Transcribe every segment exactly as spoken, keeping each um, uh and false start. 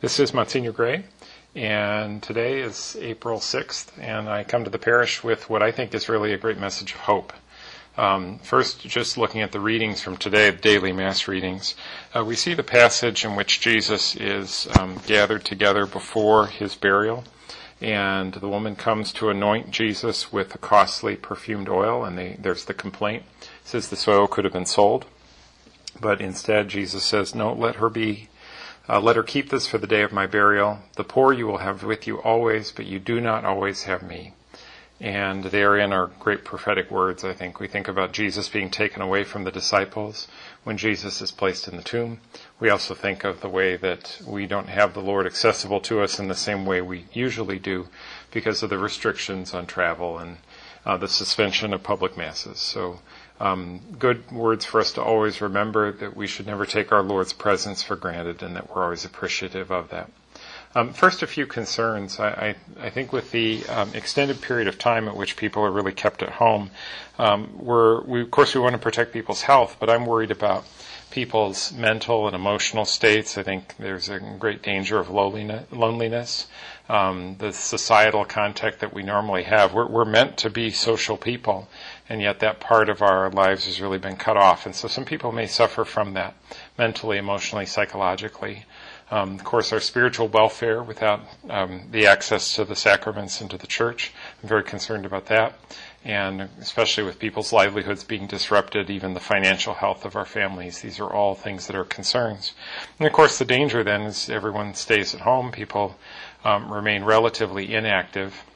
This is Monsignor Gray, and today is April sixth, and I come to the parish with what I think is really a great message of hope. Um, first, just looking at the readings from today, the daily Mass readings, uh, we see the passage in which Jesus is um, gathered together before his burial, and the woman comes to anoint Jesus with a costly perfumed oil, and they, there's the complaint. It says this oil could have been sold, but instead Jesus says, no, let her be Uh, let her keep this for the day of my burial. The poor you will have with you always, but you do not always have me. And therein are great prophetic words, I think. We think about Jesus being taken away from the disciples when Jesus is placed in the tomb. We also think of the way that we don't have the Lord accessible to us in the same way we usually do because of the restrictions on travel and uh, the suspension of public masses. So Um, good words for us to always remember that we should never take our Lord's presence for granted and that we're always appreciative of that. Um, first, a few concerns. I, I, I think with the um, extended period of time at which people are really kept at home, um, we're, we, of course we want to protect people's health, but I'm worried about people's mental and emotional states. I think there's a great danger of loneliness. Um, the societal contact that we normally have. We're, we're meant to be social people, and yet that part of our lives has really been cut off. And so some people may suffer from that mentally, emotionally, psychologically. Um, of course, our spiritual welfare without um, the access to the sacraments and to the church. I'm very concerned about that. And especially with people's livelihoods being disrupted, even the financial health of our families. These are all things that are concerns. And of course, the danger then is everyone stays at home. People um, remain relatively inactive.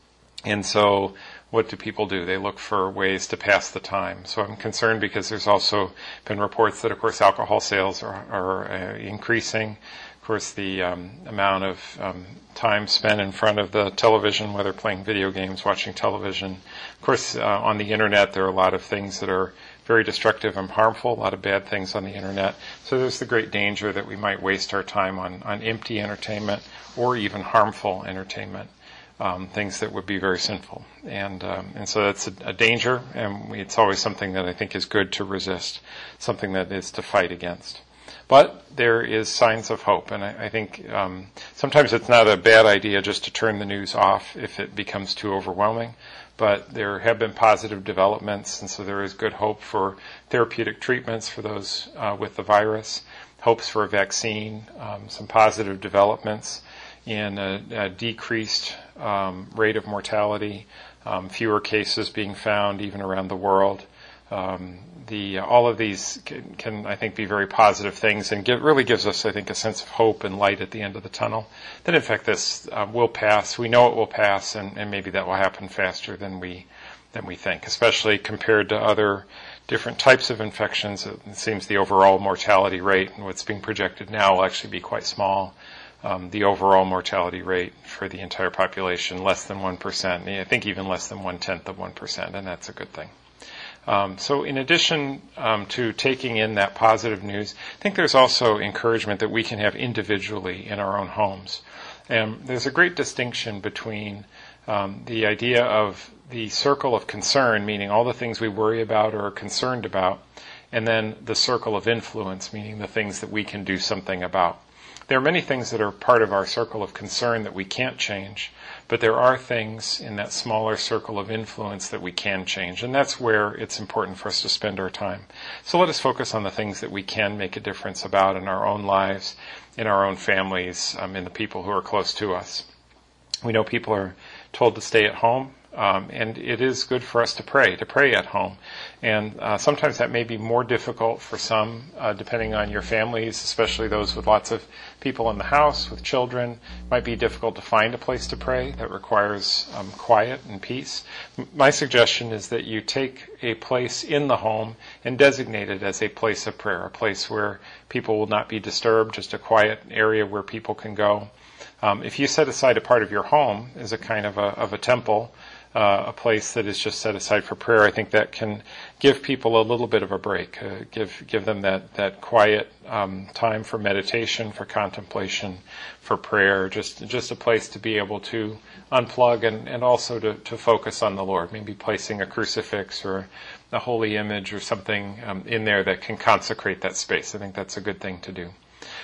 And so what do people do? They look for ways to pass the time. So I'm concerned because there's also been reports that, of course, alcohol sales are, are uh, increasing. Of course, the um, amount of um, time spent in front of the television, whether playing video games, watching television. Of course, uh, on the Internet, there are a lot of things that are very destructive and harmful, a lot of bad things on the Internet. So there's the great danger that we might waste our time on, on empty entertainment or even harmful entertainment. Um, things that would be very sinful. And um, and so that's a, a danger, and we, it's always something that I think is good to resist, something that is to fight against. But there is signs of hope, and I, I think um, sometimes it's not a bad idea just to turn the news off if it becomes too overwhelming. But there have been positive developments, and so there is good hope for therapeutic treatments for those uh, with the virus, hopes for a vaccine, um, some positive developments in a, a decreased um, rate of mortality, um, fewer cases being found even around the world. Um, the uh, all of these can, can, I think, be very positive things, and give, really gives us, I think, a sense of hope and light at the end of the tunnel. That in fact this uh, will pass. We know it will pass, and, and maybe that will happen faster than we than we think, especially compared to other different types of infections. It seems the overall mortality rate and what's being projected now will actually be quite small. Um, the overall mortality rate for the entire population, less than one percent. I think even less than one-tenth of one percent, and that's a good thing. Um, so in addition um, to taking in that positive news, I think there's also encouragement that we can have individually in our own homes. And there's a great distinction between um, the idea of the circle of concern, meaning all the things we worry about or are concerned about, and then the circle of influence, meaning the things that we can do something about. There are many things that are part of our circle of concern that we can't change, but there are things in that smaller circle of influence that we can change, and that's where it's important for us to spend our time. So let us focus on the things that we can make a difference about in our own lives, in our own families, um, in the people who are close to us. We know people are told to stay at home. Um, and it is good for us to pray, to pray at home. And uh, sometimes that may be more difficult for some, uh, depending on your families, especially those with lots of people in the house, with children. It might be difficult to find a place to pray that requires um, quiet and peace. M- my suggestion is that you take a place in the home and designate it as a place of prayer, a place where people will not be disturbed, just a quiet area where people can go. Um, if you set aside a part of your home as a kind of a, of a temple, Uh, a place that is just set aside for prayer, I think that can give people a little bit of a break, uh, give give them that that quiet um, time for meditation, for contemplation, for prayer, just just a place to be able to unplug and, and also to, to focus on the Lord, maybe placing a crucifix or a holy image or something um, in there that can consecrate that space. I think that's a good thing to do.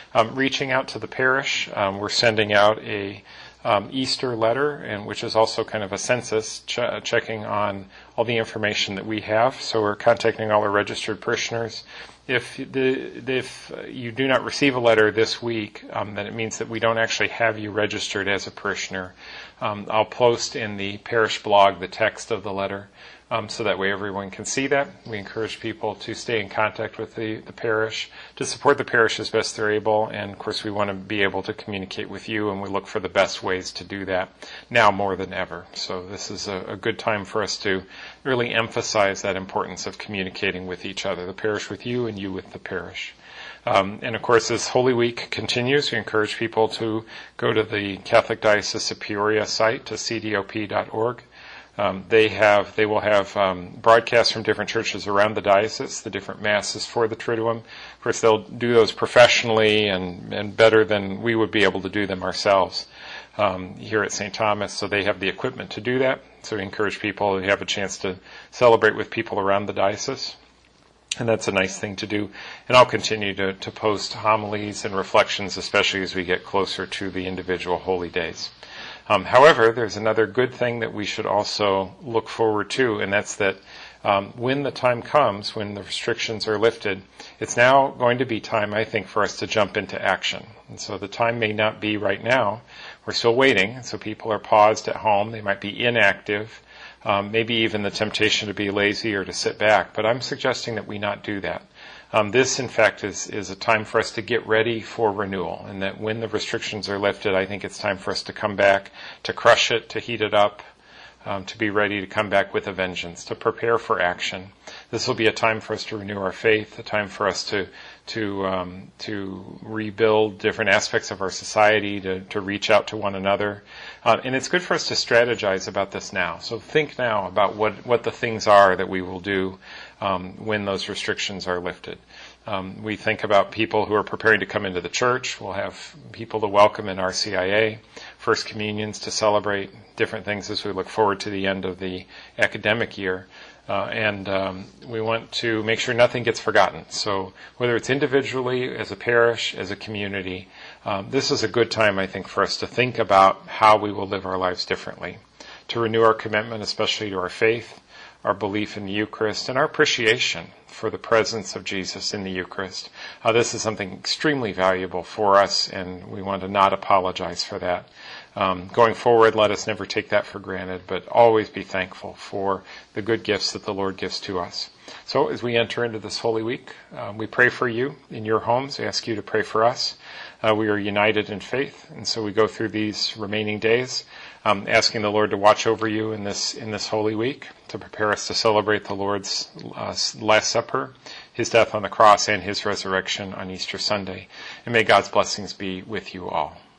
Um, reaching out to the parish, um, we're sending out a um, Easter letter, and which is also kind of a census ch- checking on all the information that we have. So we're contacting all our registered parishioners. If the if you do not receive a letter this week, um, then it means that we don't actually have you registered as a parishioner. Um, I'll post in the parish blog the text of the letter, um, so that way everyone can see that. We encourage people to stay in contact with the, the parish, to support the parish as best they're able, and of course we want to be able to communicate with you, and we look for the best ways to do that now more than ever. So this is a, a good time for us to really emphasize that importance of communicating with each other, the parish with you and you with the parish. Um, and of course, as Holy Week continues, we encourage people to go to the Catholic Diocese of Peoria site, to c d o p dot org. Um, they have, they will have um, broadcasts from different churches around the diocese, the different masses for the Triduum. Of course, they'll do those professionally and, and better than we would be able to do them ourselves um, here at Saint Thomas. So they have the equipment to do that. So we encourage people to have a chance to celebrate with people around the diocese. And that's a nice thing to do. And I'll continue to, to post homilies and reflections, especially as we get closer to the individual holy days. Um, however, there's another good thing that we should also look forward to, and that's that um, when the time comes, when the restrictions are lifted, it's now going to be time, I think, for us to jump into action. And so the time may not be right now. We're still waiting, so people are paused at home. They might be inactive. Um, maybe even the temptation to be lazy or to sit back. But I'm suggesting that we not do that. Um, this, in fact, is, is a time for us to get ready for renewal, and that when the restrictions are lifted, I think it's time for us to come back, to crush it, to heat it up, um, to be ready to come back with a vengeance, to prepare for action. This will be a time for us to renew our faith, a time for us to to um, to rebuild different aspects of our society, to, to reach out to one another. Uh, and it's good for us to strategize about this now. So think now about what, what the things are that we will do um, when those restrictions are lifted. Um, we think about people who are preparing to come into the church. We'll have people to welcome in R C I A, First Communions to celebrate, different things as we look forward to the end of the academic year. Uh, and um, we want to make sure nothing gets forgotten. So whether it's individually, as a parish, as a community, um, this is a good time, I think, for us to think about how we will live our lives differently, to renew our commitment, especially to our faith, our belief in the Eucharist, and our appreciation for the presence of Jesus in the Eucharist. Uh, this is something extremely valuable for us, and we want to not apologize for that. Um, going forward, let us never take that for granted, but always be thankful for the good gifts that the Lord gives to us. So as we enter into this Holy Week, um, we pray for you in your homes. We ask you to pray for us. Uh, we are united in faith, and so we go through these remaining days, um, asking the Lord to watch over you in this in this Holy Week, to prepare us to celebrate the Lord's uh, Last Supper, His death on the cross, and His resurrection on Easter Sunday. And may God's blessings be with you all.